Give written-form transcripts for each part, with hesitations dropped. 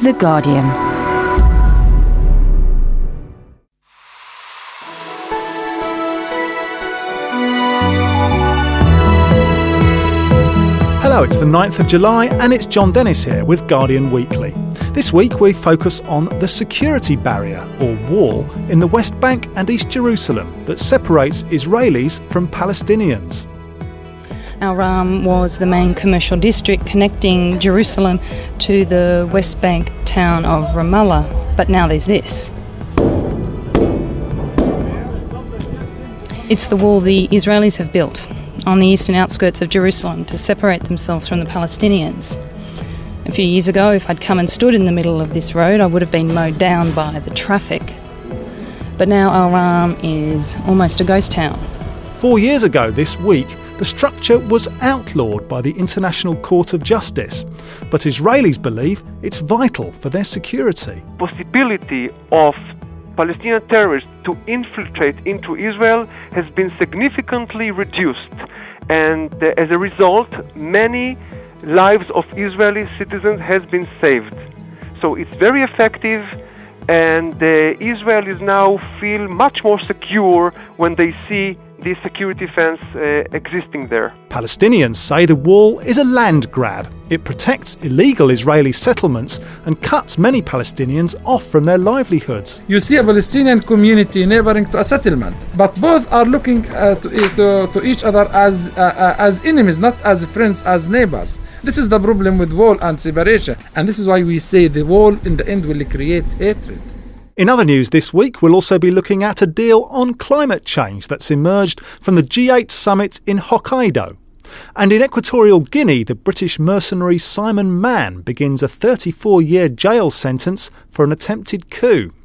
The Guardian. Hello, it's the 9th of July and it's John Dennis here with Guardian Weekly. This week we focus on the security barrier, or wall, in the West Bank and East Jerusalem that separates Israelis from Palestinians. Al-Ram was the main commercial district connecting Jerusalem to the West Bank town of Ramallah, but now there's this. It's the wall the Israelis have built on the eastern outskirts of Jerusalem to separate themselves from the Palestinians. A few years ago, if I'd come and stood in the middle of this road, I would have been mowed down by the traffic. But now Al-Ram is almost a ghost town. 4 years ago this week, the structure was outlawed by the International Court of Justice, but Israelis believe it's vital for their security. Possibility of Palestinian terrorists to infiltrate into Israel has been significantly reduced, and as a result, many lives of Israeli citizens has been saved. So it's very effective, and Israelis now feel much more secure when they see the security fence existing there. Palestinians say the wall is a land grab. It protects illegal Israeli settlements and cuts many Palestinians off from their livelihoods. You see a Palestinian community neighboring to a settlement, but both are looking to each other as enemies, not as friends, as neighbors. This is the problem with wall and separation, and this is why we say the wall in the end will create hatred. In other news this week, we'll also be looking at a deal on climate change that's emerged from the G8 summit in Hokkaido. And in Equatorial Guinea, the British mercenary Simon Mann begins a 34-year jail sentence for an attempted coup.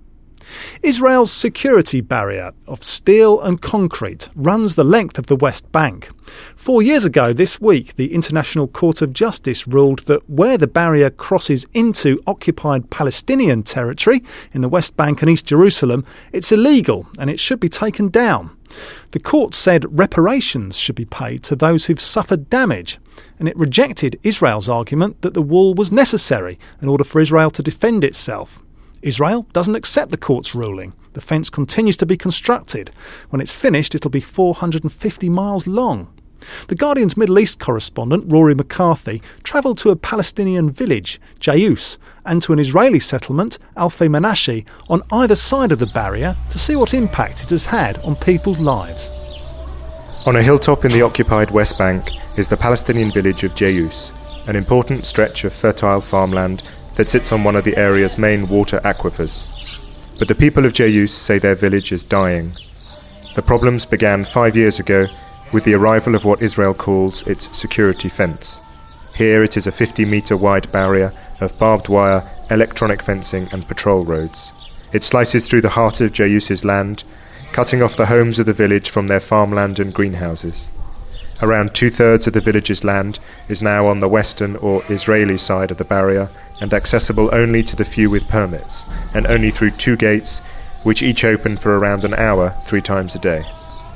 Israel's security barrier of steel and concrete runs the length of the West Bank. 4 years ago this week, the International Court of Justice ruled that where the barrier crosses into occupied Palestinian territory in the West Bank and East Jerusalem, it's illegal and it should be taken down. The court said reparations should be paid to those who've suffered damage, and it rejected Israel's argument that the wall was necessary in order for Israel to defend itself. Israel doesn't accept the court's ruling. The fence continues to be constructed. When it's finished, it'll be 450 miles long. The Guardian's Middle East correspondent, Rory McCarthy, travelled to a Palestinian village, Jayus, and to an Israeli settlement, Alfei Menashe, on either side of the barrier to see what impact it has had on people's lives. On a hilltop in the occupied West Bank is the Palestinian village of Jayus, an important stretch of fertile farmland that sits on one of the area's main water aquifers. But the people of Jayus say their village is dying. The problems began 5 years ago with the arrival of what Israel calls its security fence. Here it is a 50-metre wide barrier of barbed wire, electronic fencing and patrol roads. It slices through the heart of Jayus's land, cutting off the homes of the village from their farmland and greenhouses. Around 2/3 of the village's land is now on the western or Israeli side of the barrier and accessible only to the few with permits, and only through 2 gates, which each open for around an hour 3 times a day.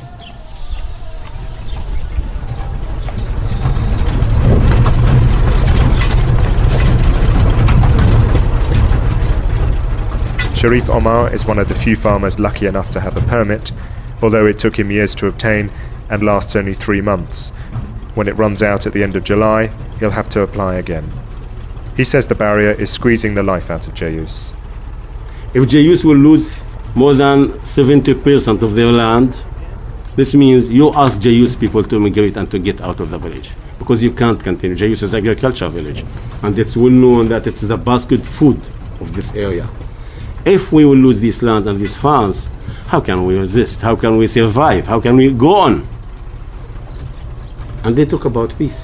Sharif Omar is one of the few farmers lucky enough to have a permit, although it took him years to obtain and lasts only 3 months. When it runs out at the end of July, he'll have to apply again. He says the barrier is squeezing the life out of Jayus. If Jayus will lose more than 70% of their land, this means you ask Jayus people to migrate and to get out of the village, because you can't continue. Jayus is an agricultural village, and it's well known that it's the basket food of this area. If we will lose this land and these farms, how can we resist? How can we survive? How can we go on? And they talk about peace.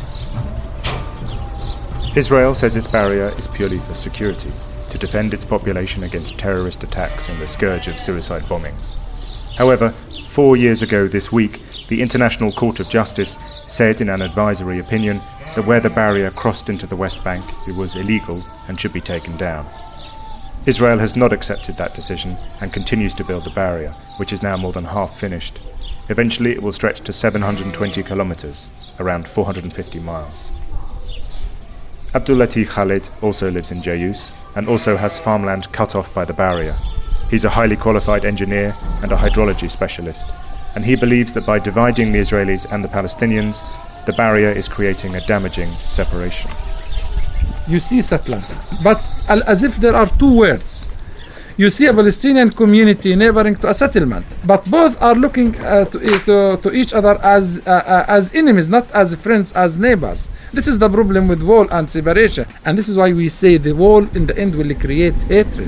Israel says its barrier is purely for security, to defend its population against terrorist attacks and the scourge of suicide bombings. However, 4 years ago this week, the International Court of Justice said in an advisory opinion that where the barrier crossed into the West Bank, it was illegal and should be taken down. Israel has not accepted that decision and continues to build the barrier, which is now more than half finished. Eventually it will stretch to 720 kilometres, around 450 miles. Abdulatif Khalid also lives in Jayus and also has farmland cut off by the barrier. He's a highly qualified engineer and a hydrology specialist, and he believes that by dividing the Israelis and the Palestinians, the barrier is creating a damaging separation. You see settlers, but as if there are two words. You see a Palestinian community neighboring to a settlement, but both are looking to each other as enemies, not as friends, as neighbors. This is the problem with wall and separation, and this is why we say the wall in the end will create hatred.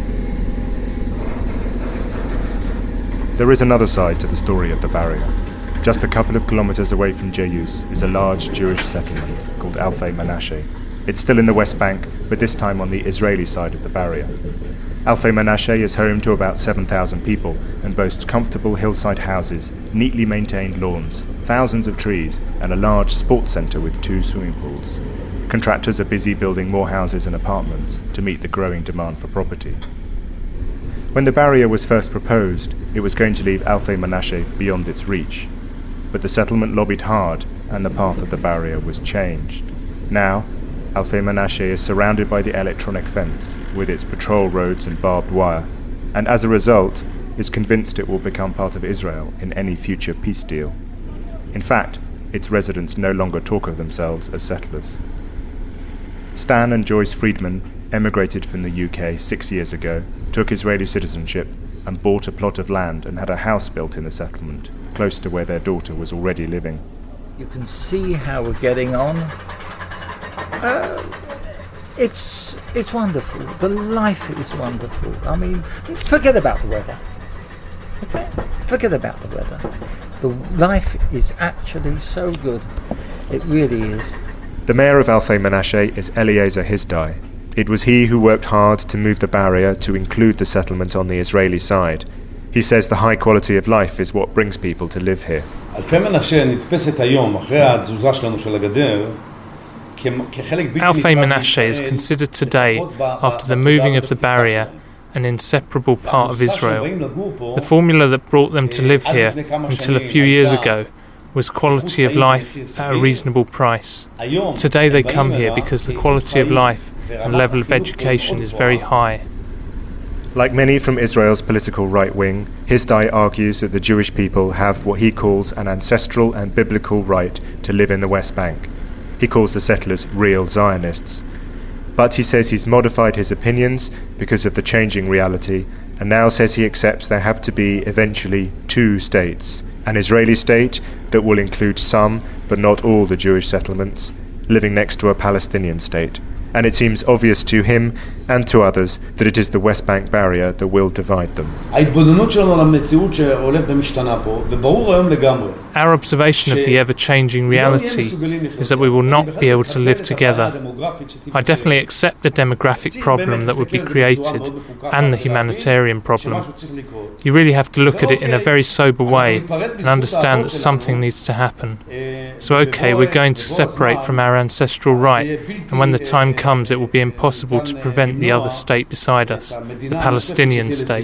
There is another side to the story of the barrier. Just a couple of kilometers away from Jayus is a large Jewish settlement called Alfei Menashe. It's still in the West Bank, but this time on the Israeli side of the barrier. Alfei Menashe is home to about 7,000 people and boasts comfortable hillside houses, neatly maintained lawns, thousands of trees, and a large sports centre with 2 swimming pools. Contractors are busy building more houses and apartments to meet the growing demand for property. When the barrier was first proposed, it was going to leave Alfei Menashe beyond its reach. But the settlement lobbied hard, and the path of the barrier was changed. Now, Alfei Menashe is surrounded by the electronic fence, with its patrol roads and barbed wire, and as a result, is convinced it will become part of Israel in any future peace deal. In fact, its residents no longer talk of themselves as settlers. Stan and Joyce Friedman emigrated from the UK 6 years ago, took Israeli citizenship, and bought a plot of land and had a house built in the settlement, close to where their daughter was already living. You can see how we're getting on. It's wonderful. The life is wonderful. I mean, forget about the weather. Okay? Forget about the weather. The life is actually so good. It really is. The mayor of Alfei Menashe is Eliezer Hizdai. It was he who worked hard to move the barrier to include the settlement on the Israeli side. He says the high quality of life is what brings people to live here. אלפי מנשה נתפסת היום אחרי התזוזה שלנו של הגדר. Alfei Menashe is considered today, after the moving of the barrier, an inseparable part of Israel. The formula that brought them to live here until a few years ago was quality of life at a reasonable price. Today they come here because the quality of life and level of education is very high. Like many from Israel's political right wing, Hizdai argues that the Jewish people have what he calls an ancestral and biblical right to live in the West Bank. He calls the settlers real Zionists. But he says he's modified his opinions because of the changing reality, and now says he accepts there have to be eventually 2 states, an Israeli state that will include some, but not all the Jewish settlements, living next to a Palestinian state. And it seems obvious to him and to others that it is the West Bank barrier that will divide them. Our observation of the ever-changing reality is that we will not be able to live together. I definitely accept the demographic problem that would be created and the humanitarian problem. You really have to look at it in a very sober way and understand that something needs to happen. So okay, we're going to separate from our ancestral right, and when the time comes it will be impossible to prevent the other state beside us, the Palestinian state.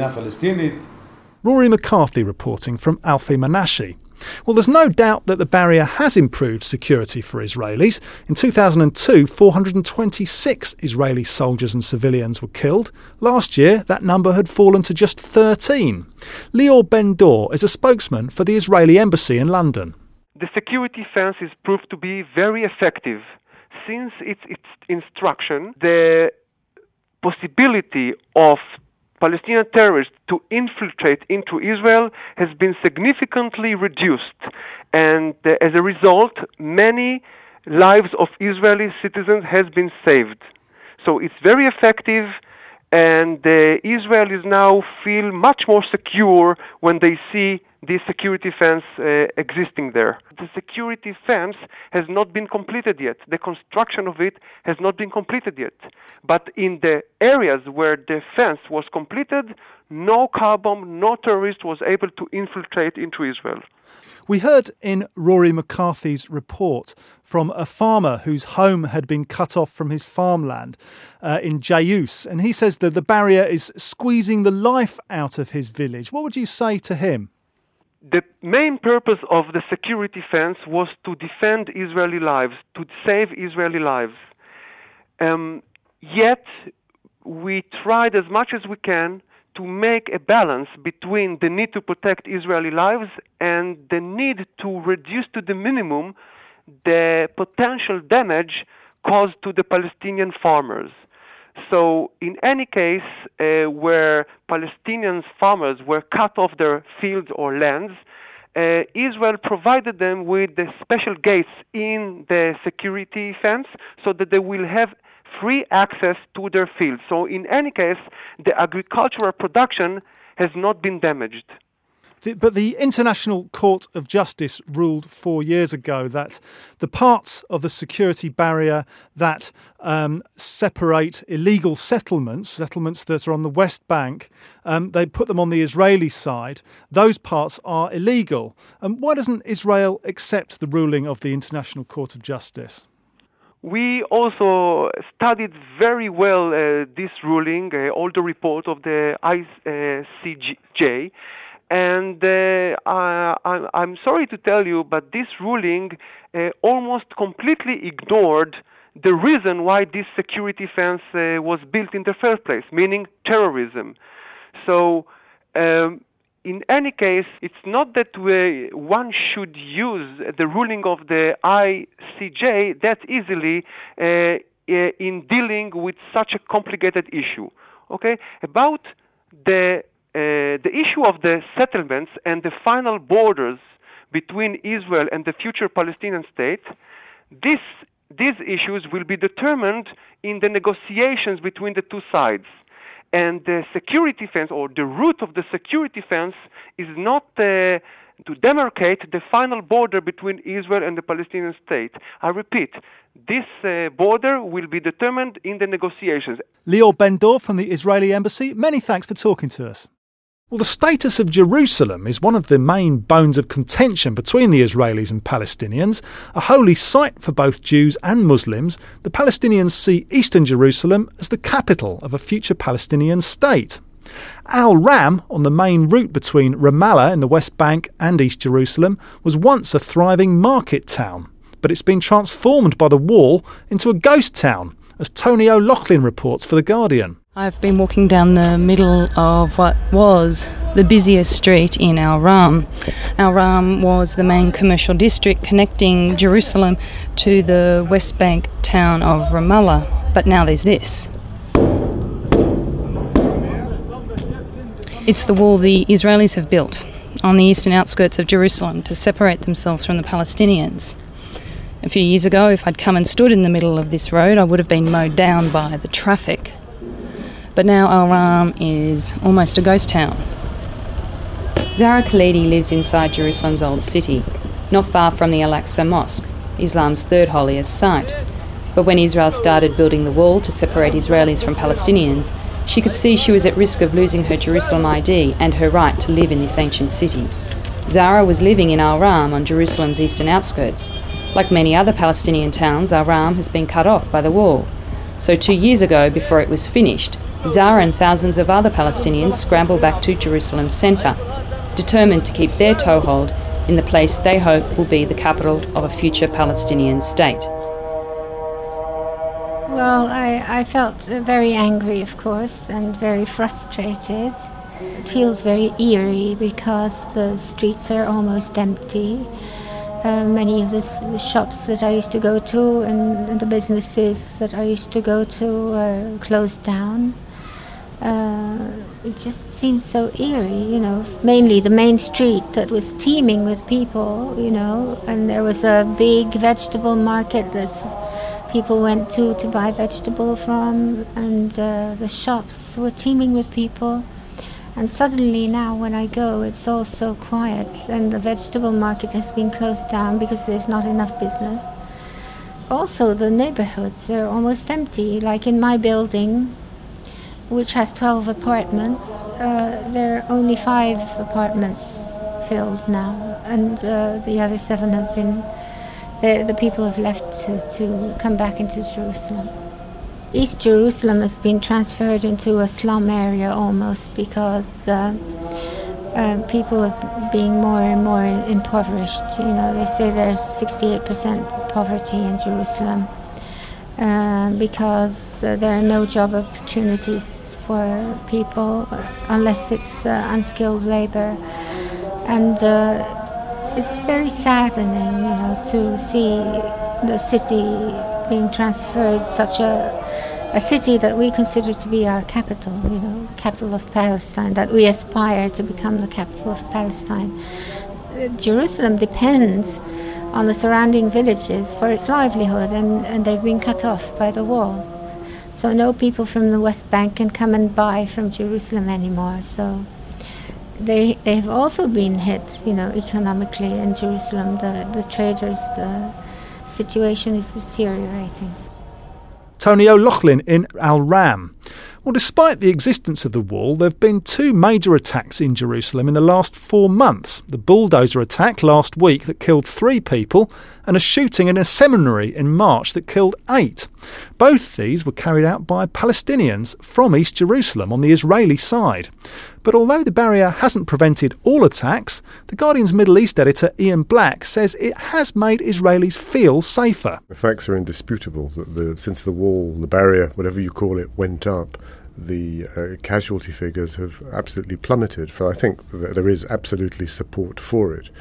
Rory McCarthy reporting from Alfei Menashe. Well, there's no doubt that the barrier has improved security for Israelis. In 2002, 426 Israeli soldiers and civilians were killed. Last year, that number had fallen to just 13. Lior Ben-Dor is a spokesman for the Israeli embassy in London. The security fence is proved to be very effective. Since its instruction, the possibility of Palestinian terrorists to infiltrate into Israel has been significantly reduced, and as a result, many lives of Israeli citizens has been saved. So it's very effective, and Israelis now feel much more secure when they see this security fence existing there. The security fence has not been completed yet. The construction of it has not been completed yet. But in the areas where the fence was completed, no car bomb, no terrorist was able to infiltrate into Israel. We heard in Rory McCarthy's report from a farmer whose home had been cut off from his farmland in Jayus, and he says that the barrier is squeezing the life out of his village. What would you say to him? The main purpose of the security fence was to defend Israeli lives, to save Israeli lives. Yet we tried as much as we can to make a balance between the need to protect Israeli lives and the need to reduce to the minimum the potential damage caused to the Palestinian farmers. So in any case where Palestinian farmers were cut off their fields or lands, Israel provided them with the special gates in the security fence so that they will have free access to their fields. So in any case, the agricultural production has not been damaged. But the International Court of Justice ruled 4 years ago that the parts of the security barrier that separate illegal settlements that are on the West Bank, they put them on the Israeli side. Those parts are illegal. Why doesn't Israel accept the ruling of the International Court of Justice? We also studied very well this ruling, all the reports of the ICJ. And I'm sorry to tell you, but this ruling almost completely ignored the reason why this security fence was built in the first place, meaning terrorism. So, in any case, it's not that one should use the ruling of the ICJ that easily in dealing with such a complicated issue. Okay, about the issue of the settlements and the final borders between Israel and the future Palestinian state, these issues will be determined in the negotiations between the two sides. And the security fence, or the route of the security fence, is not to demarcate the final border between Israel and the Palestinian state. I repeat, this border will be determined in the negotiations. Lior Ben-Dor from the Israeli Embassy, many thanks for talking to us. Well, the status of Jerusalem is one of the main bones of contention between the Israelis and Palestinians. A holy site for both Jews and Muslims, the Palestinians see eastern Jerusalem as the capital of a future Palestinian state. Al-Ram, on the main route between Ramallah in the West Bank and East Jerusalem, was once a thriving market town, but it's been transformed by the wall into a ghost town, as Tony O'Loughlin reports for The Guardian. I've been walking down the middle of what was the busiest street in Al-Ram. Al-Ram was the main commercial district connecting Jerusalem to the West Bank town of Ramallah. But now there's this. It's the wall the Israelis have built on the eastern outskirts of Jerusalem to separate themselves from the Palestinians. A few years ago, if I'd come and stood in the middle of this road, I would have been mowed down by the traffic. But now Al-Ram is almost a ghost town. Zahra Khalidi lives inside Jerusalem's old city, not far from the Al-Aqsa Mosque, Islam's third holiest site. But when Israel started building the wall to separate Israelis from Palestinians, she could see she was at risk of losing her Jerusalem ID and her right to live in this ancient city. Zahra was living in Al-Ram on Jerusalem's eastern outskirts. Like many other Palestinian towns, Al-Ram has been cut off by the wall. So 2 years ago, before it was finished, Zahra and thousands of other Palestinians scrambled back to Jerusalem's centre, determined to keep their toehold in the place they hope will be the capital of a future Palestinian state. Well, I felt very angry, of course, and very frustrated. It feels very eerie because the streets are almost empty. Many of the shops that I used to go to and the businesses that I used to go to are closed down. It just seems so eerie, mainly the main street that was teeming with people, and there was a big vegetable market that people went to buy vegetable from, and the shops were teeming with people. And suddenly now when I go, it's all so quiet, and the vegetable market has been closed down because there's not enough business. Also, the neighborhoods are almost empty. Like in my building, which has 12 apartments, there are only 5 apartments filled now, and the other 7 have been, the people have left to come back into Jerusalem. East Jerusalem has been transferred into a slum area almost because people are being more and more impoverished. They say there's 68% poverty in Jerusalem. because there are no job opportunities for people unless it's unskilled labor. And it's very saddening, to see the city being transferred, such a city that we consider to be our capital, capital of Palestine, that we aspire to become the capital of Palestine. Jerusalem depends on the surrounding villages for its livelihood, and they've been cut off by the wall. So no people from the West Bank can come and buy from Jerusalem anymore. So they've also been hit, economically in Jerusalem. The traders, the situation is deteriorating. Tony O'Loughlin in Al Ram. Well, despite the existence of the wall, there have been 2 major attacks in Jerusalem in the last 4 months. The bulldozer attack last week that killed 3 people and a shooting in a seminary in March that killed 8. Both these were carried out by Palestinians from East Jerusalem on the Israeli side. But although the barrier hasn't prevented all attacks, The Guardian's Middle East editor Ian Black says it has made Israelis feel safer. The facts are indisputable that since the wall, the barrier, whatever you call it, went up, the casualty figures have absolutely plummeted. So I think that there is absolutely support for it.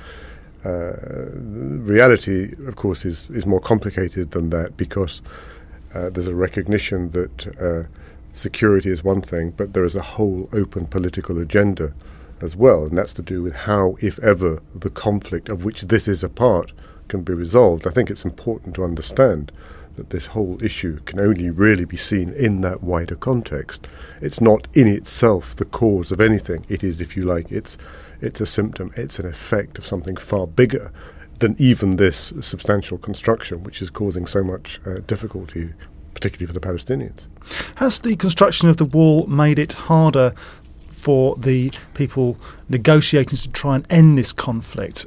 Reality, of course, is more complicated than that, because there's a recognition that security is one thing, but there is a whole open political agenda as well, and that's to do with how, if ever, the conflict of which this is a part can be resolved. I think it's important to understand that this whole issue can only really be seen in that wider context. It's not in itself the cause of anything. It is, if you like, it's a symptom, it's an effect of something far bigger than even this substantial construction, which is causing so much difficulty, particularly for the Palestinians. Has the construction of the wall made it harder for the people negotiating to try and end this conflict,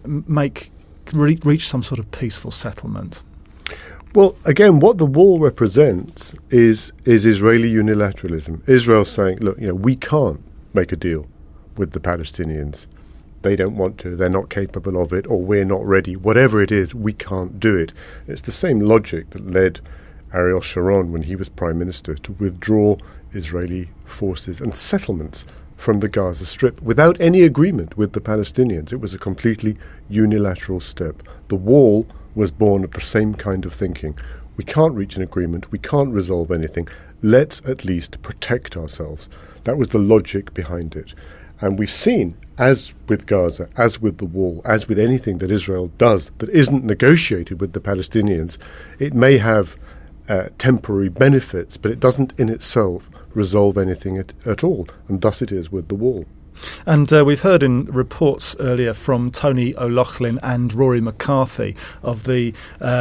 reach some sort of peaceful settlement? Well, again, what the wall represents is Israeli unilateralism. Israel saying, look, we can't make a deal with the Palestinians. They don't want to, they're not capable of it, or we're not ready. Whatever it is, we can't do it. It's the same logic that led Ariel Sharon, when he was Prime Minister, to withdraw Israeli forces and settlements from the Gaza Strip without any agreement with the Palestinians. It was a completely unilateral step. The wall was born of the same kind of thinking. We can't reach an agreement, we can't resolve anything, let's at least protect ourselves. That was the logic behind it. And we've seen, as with Gaza, as with the wall, as with anything that Israel does that isn't negotiated with the Palestinians, it may have temporary benefits, but it doesn't in itself resolve anything at all, and thus it is with the wall. And we've heard in reports earlier from Tony O'Loughlin and Rory McCarthy of the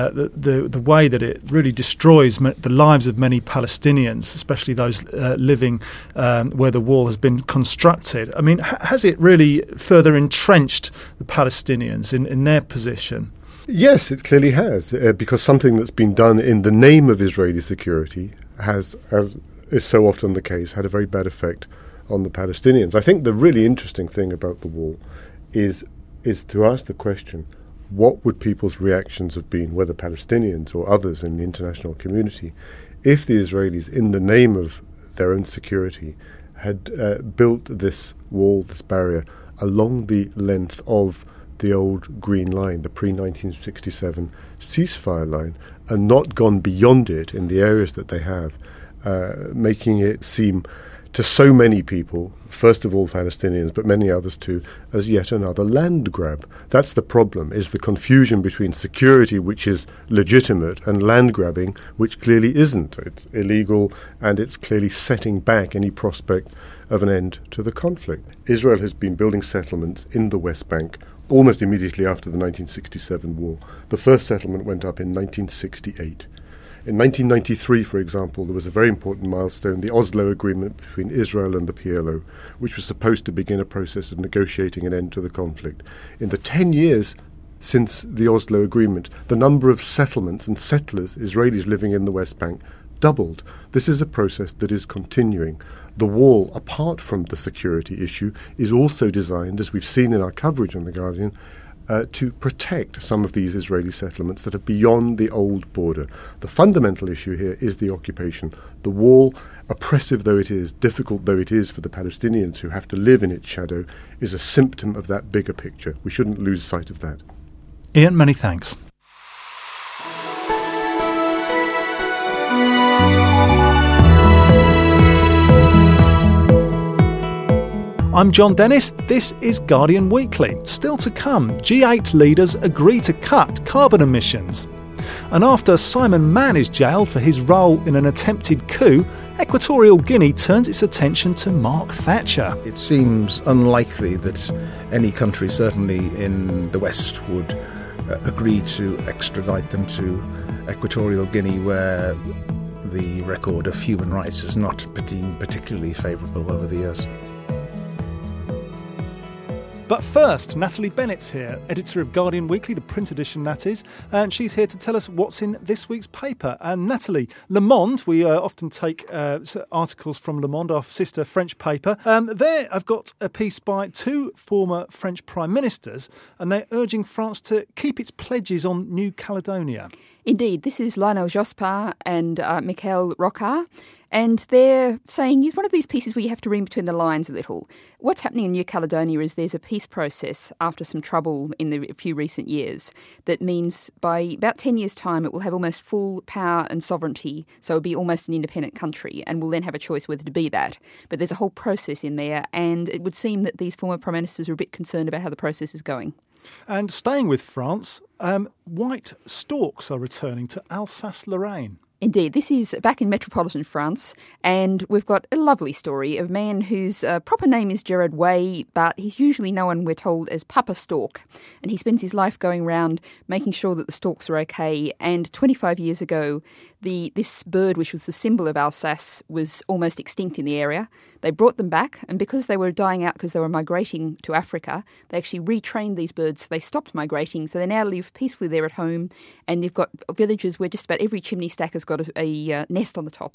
way that it really destroys the lives of many Palestinians, especially those living where the wall has been constructed. I mean, has it really further entrenched the Palestinians in their position? Yes, it clearly has, because something that's been done in the name of Israeli security has, as is so often the case, had a very bad effect on the Palestinians. I think the really interesting thing about the wall is to ask the question, what would people's reactions have been, whether Palestinians or others in the international community, if the Israelis, in the name of their own security, had built this wall, this barrier, along the length of the old Green Line, the pre-1967 ceasefire line, and not gone beyond it in the areas that they have, making it seem to so many people, first of all Palestinians, but many others too, as yet another land grab. That's the problem, is the confusion between security, which is legitimate, and land grabbing, which clearly isn't. It's illegal, and it's clearly setting back any prospect of an end to the conflict. Israel has been building settlements in the West Bank almost immediately after the 1967 war. The first settlement went up in 1968. In 1993, for example, there was a very important milestone, the Oslo Agreement between Israel and the PLO, which was supposed to begin a process of negotiating an end to the conflict. In the 10 years since the Oslo Agreement, the number of settlements and settlers, Israelis living in the West Bank, doubled. This is a process that is continuing. The wall, apart from the security issue, is also designed, as we've seen in our coverage on The Guardian, to protect some of these Israeli settlements that are beyond the old border. The fundamental issue here is the occupation. The wall, oppressive though it is, difficult though it is for the Palestinians who have to live in its shadow, is a symptom of that bigger picture. We shouldn't lose sight of that. Ian, many thanks. I'm John Dennis. This is Guardian Weekly. Still to come, G8 leaders agree to cut carbon emissions. And after Simon Mann is jailed for his role in an attempted coup, Equatorial Guinea turns its attention to Mark Thatcher. It seems unlikely that any country, certainly in the West, would agree to extradite them to Equatorial Guinea, where the record of human rights has not been particularly favourable over the years. But first, Natalie Bennett's here, editor of Guardian Weekly, the print edition that is, and she's here to tell us what's in this week's paper. And Natalie, Le Monde, we often take articles from Le Monde, our sister French paper. There I've got a piece by two former French prime ministers, and they're urging France to keep its pledges on New Caledonia. Indeed, this is Lionel Jospin and Michael Rocard. And they're saying it's one of these pieces where you have to read between the lines a little. What's happening in New Caledonia is there's a peace process after some trouble in the few recent years that means by about 10 years' time it will have almost full power and sovereignty, so it'll be almost an independent country and will then have a choice whether to be that. But there's a whole process in there, and it would seem that these former prime ministers are a bit concerned about how the process is going. And staying with France, white storks are returning to Alsace-Lorraine. Indeed, this is back in metropolitan France, and we've got a lovely story of a man whose proper name is Gerard Way, but he's usually known, we're told, as Papa Stork. And he spends his life going around making sure that the storks are okay. And 25 years ago, this bird, which was the symbol of Alsace, was almost extinct in the area. They brought them back, and because they were dying out because they were migrating to Africa, they actually retrained these birds. They stopped migrating, so they now live peacefully there at home. And you've got villages where just about every chimney stack has got a nest on the top.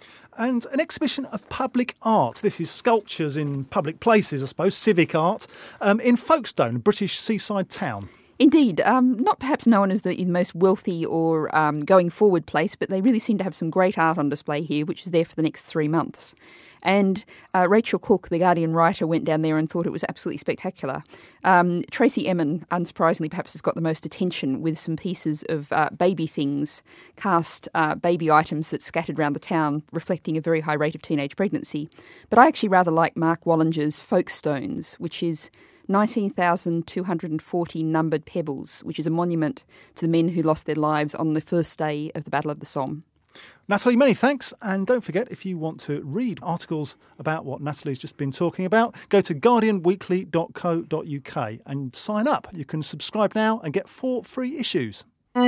And an exhibition of public art. This is sculptures in public places, I suppose, civic art, in Folkestone, a British seaside town. Indeed, not perhaps known as the most wealthy or going forward place, but they really seem to have some great art on display here, which is there for the next 3 months. And Rachel Cook, the Guardian writer, went down there and thought it was absolutely spectacular. Tracy Emin, unsurprisingly, perhaps has got the most attention with some pieces of baby things, cast baby items that scattered around the town, reflecting a very high rate of teenage pregnancy. But I actually rather like Mark Wallinger's Folkestones, which is 19,240 numbered pebbles, which is a monument to the men who lost their lives on the first day of the Battle of the Somme. Natalie, many thanks. And don't forget, if you want to read articles about what Natalie's just been talking about, go to guardianweekly.co.uk and sign up. You can subscribe now and get 4 free issues.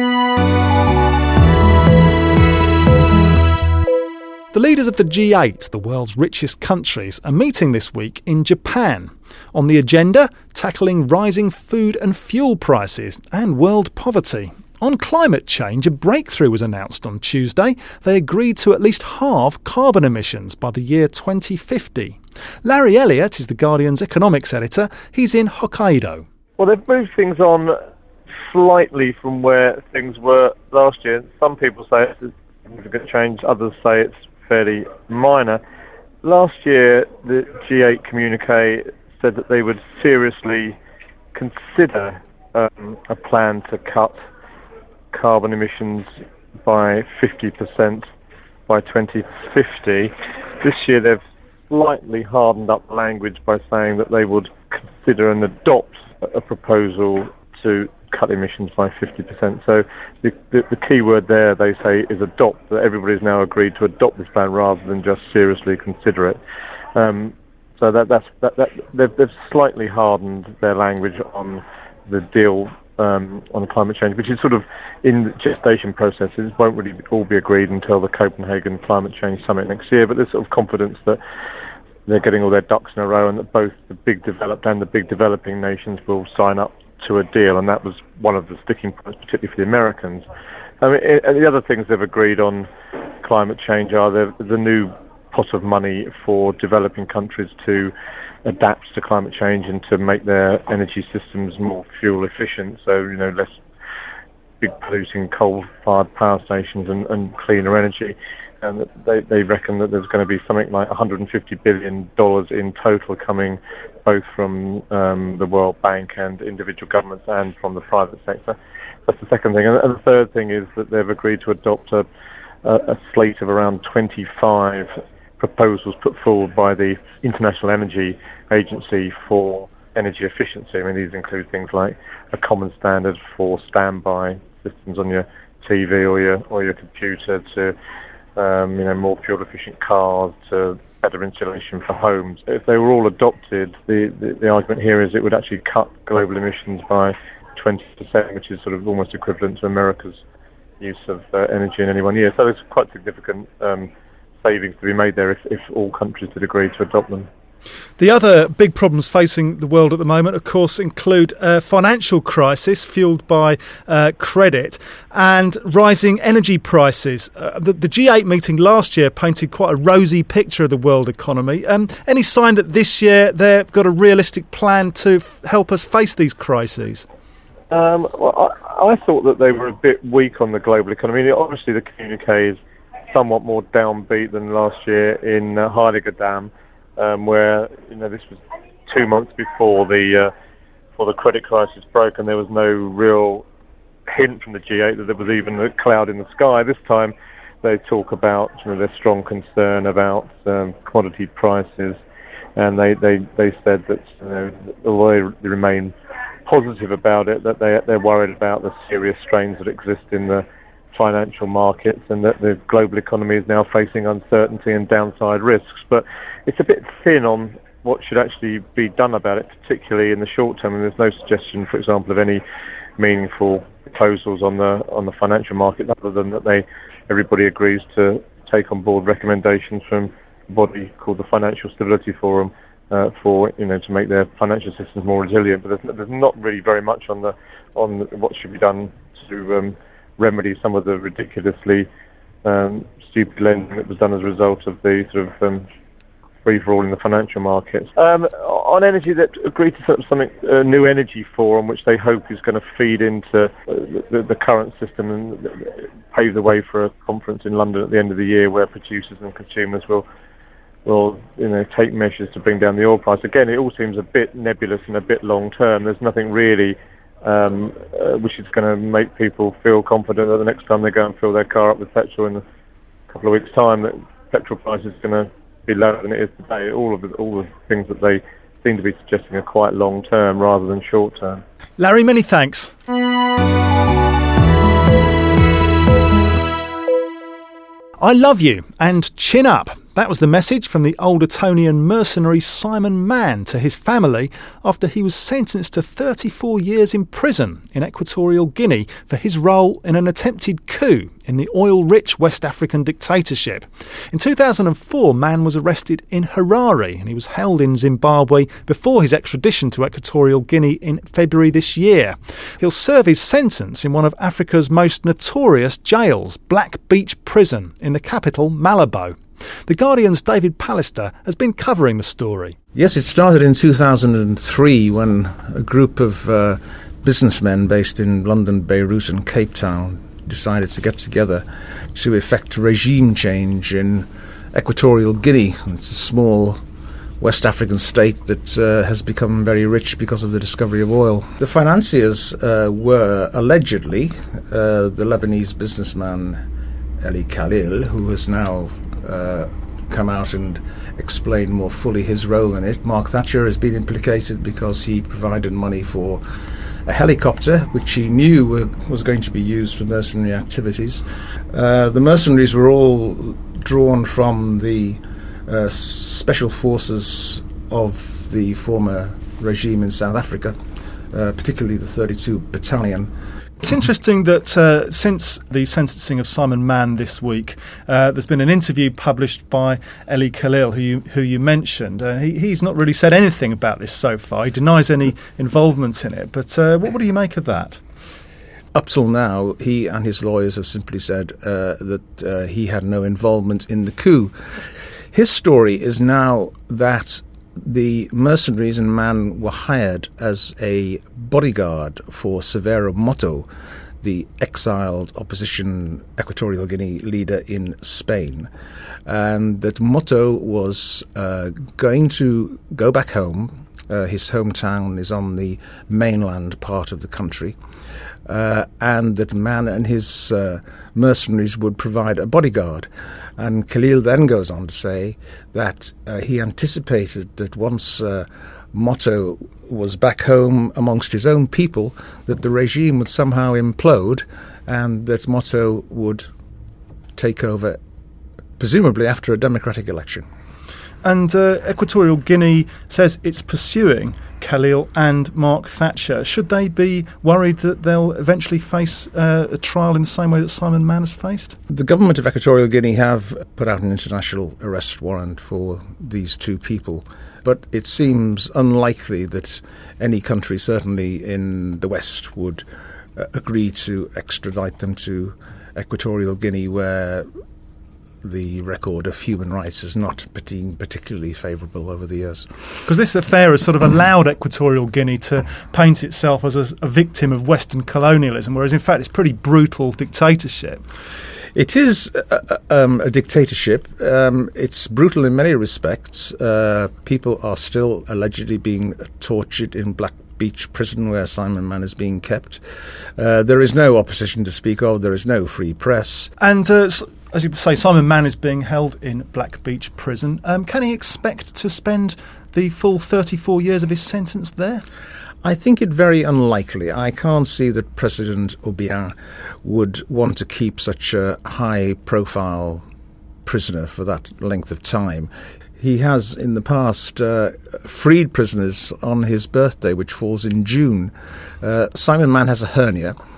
The leaders of the G8, the world's richest countries, are meeting this week in Japan. On the agenda, tackling rising food and fuel prices and world poverty. On climate change, a breakthrough was announced on Tuesday. They agreed to at least halve carbon emissions by the year 2050. Larry Elliott is The Guardian's economics editor. He's in Hokkaido. Well, they've moved things on slightly from where things were last year. Some people say it's a significant change, others say it's fairly minor. Last year, the G8 communique said that they would seriously consider a plan to cut carbon emissions by 50% by 2050. This year they've slightly hardened up the language by saying that they would consider and adopt a proposal to cut emissions by 50%. So the key word there, they say, is adopt. That everybody's now agreed to adopt this plan rather than just seriously consider it. So they've slightly hardened their language on the deal on climate change, which is sort of in the gestation processes. Won't really all be agreed until the Copenhagen Climate Change Summit next year, but there's sort of confidence that they're getting all their ducks in a row and that both the big developed and the big developing nations will sign up to a deal, and that was one of the sticking points, particularly for the Americans. I mean, and the other things they've agreed on climate change are the new pot of money for developing countries to adapt to climate change and to make their energy systems more fuel efficient, so less big polluting coal-fired power stations and cleaner energy. And they reckon that there's going to be something like $150 billion in total coming both from the World Bank and individual governments and from the private sector. That's the second thing. And the third thing is that they've agreed to adopt a slate of around 25 proposals put forward by the International Energy Agency for energy efficiency. I mean, these include things like a common standard for standby systems on your TV or your computer, to more fuel efficient cars, to better insulation for homes. If they were all adopted, the argument here is it would actually cut global emissions by 20%, which is sort of almost equivalent to America's use of energy in any 1 year. So there's quite significant savings to be made there if all countries did agree to adopt them. The other big problems facing the world at the moment, of course, include a financial crisis fuelled by credit and rising energy prices. The G8 meeting last year painted quite a rosy picture of the world economy. Any sign that this year they've got a realistic plan to help us face these crises? Well, I thought that they were a bit weak on the global economy. I mean, obviously, the communique is somewhat more downbeat than last year in Heiliger Dam, where this was 2 months before the credit crisis broke, and there was no real hint from the G8 that there was even a cloud in the sky. This time, they talk about their strong concern about commodity prices, and they said that although they remain positive about it, that they're worried about the serious strains that exist in the financial markets, and that the global economy is now facing uncertainty and downside risks. But it's a bit thin on what should actually be done about it, particularly in the short term. And there's no suggestion, for example, of any meaningful proposals on the financial market, other than that everybody agrees to take on board recommendations from a body called the Financial Stability Forum to make their financial systems more resilient. But there's not really very much on what should be done to remedy some of the ridiculously stupid lending that was done as a result of the sort of free-for-all in the financial markets. On energy, that agreed to set up something, a new energy forum, which they hope is going to feed into the current system and pave the way for a conference in London at the end of the year, where producers and consumers will take measures to bring down the oil price. Again, it all seems a bit nebulous and a bit long-term. There's nothing really which is going to make people feel confident that the next time they go and fill their car up with petrol in a couple of weeks' time, that petrol price is going to be lower than it is today. All of the things that they seem to be suggesting are quite long-term rather than short-term. Larry, many thanks. I love you and chin up. That was the message from the old Etonian mercenary Simon Mann to his family after he was sentenced to 34 years in prison in Equatorial Guinea for his role in an attempted coup in the oil-rich West African dictatorship. In 2004, Mann was arrested in Harare and he was held in Zimbabwe before his extradition to Equatorial Guinea in February this year. He'll serve his sentence in one of Africa's most notorious jails, Black Beach Prison, in the capital, Malabo. The Guardian's David Pallister has been covering the story. Yes, it started in 2003 when a group of businessmen based in London, Beirut and Cape Town decided to get together to effect regime change in Equatorial Guinea. It's a small West African state that has become very rich because of the discovery of oil. The financiers were allegedly the Lebanese businessman Eli Khalil, who has now come out and explain more fully his role in it. Mark Thatcher has been implicated because he provided money for a helicopter which he knew was going to be used for mercenary activities. The mercenaries were all drawn from the special forces of the former regime in South Africa, particularly the 32 Battalion. It's interesting that since the sentencing of Simon Mann this week, there's been an interview published by Eli Khalil, who you mentioned. He's not really said anything about this so far. He denies any involvement in it. But what do you make of that? Up till now, he and his lawyers have simply said that he had no involvement in the coup. His story is now that the mercenaries and man were hired as a bodyguard for Severo Moto, the exiled opposition Equatorial Guinea leader in Spain, and that Moto was going to go back home. His hometown is on the mainland part of the country, and that man and his mercenaries would provide a bodyguard. And Khalil then goes on to say that he anticipated that once Moto was back home amongst his own people, that the regime would somehow implode and that Moto would take over, presumably after a democratic election. And Equatorial Guinea says it's pursuing Khalil and Mark Thatcher. Should they be worried that they'll eventually face a trial in the same way that Simon Mann has faced? The government of Equatorial Guinea have put out an international arrest warrant for these two people, but it seems unlikely that any country, certainly in the West, would agree to extradite them to Equatorial Guinea, where the record of human rights has not been particularly favourable over the years. Because this affair has sort of allowed Equatorial Guinea to paint itself as a victim of Western colonialism, whereas in fact it's pretty brutal dictatorship. It is a dictatorship. It's brutal in many respects. People are still allegedly being tortured in Black Beach prison, where Simon Mann is being kept. There is no opposition to speak of. There is no free press. And as you say, Simon Mann is being held in Black Beach prison. Can he expect to spend the full 34 years of his sentence there? I think it very unlikely. I can't see that President Obiang would want to keep such a high-profile prisoner for that length of time. He has, in the past, freed prisoners on his birthday, which falls in June. Simon Mann has a hernia.